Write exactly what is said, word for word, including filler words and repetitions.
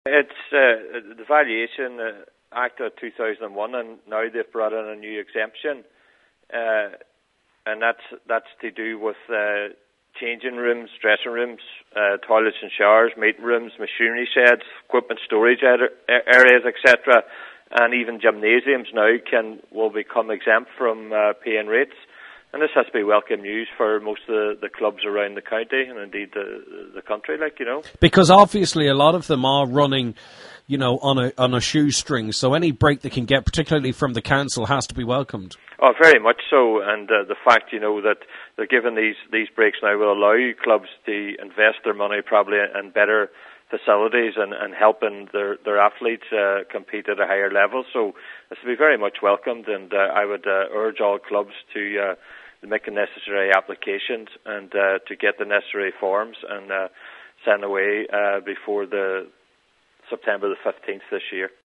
It's uh, the Valuation uh, Act of two thousand one, and now they've brought in a new exemption, uh, and that's that's to do with uh, changing rooms, dressing rooms, uh, toilets and showers, meeting rooms, machinery sheds, equipment storage areas, et cetera. And even gymnasiums now can will become exempt from uh, paying rates. And this has to be welcome news for most of the, the clubs around the county and indeed the the country, like, you know. Because obviously a lot of them are running, you know, on a on a shoestring. So any break they can get, particularly from the council, has to be welcomed. Oh, very much so. And uh, the fact, you know, that they're given these, these breaks now will allow clubs to invest their money probably in better facilities and, and helping their, their athletes uh, compete at a higher level. So this will be very much welcomed, and uh, I would uh, urge all clubs to uh, make the necessary applications and uh, to get the necessary forms and uh, send away uh, before the September the fifteenth this year.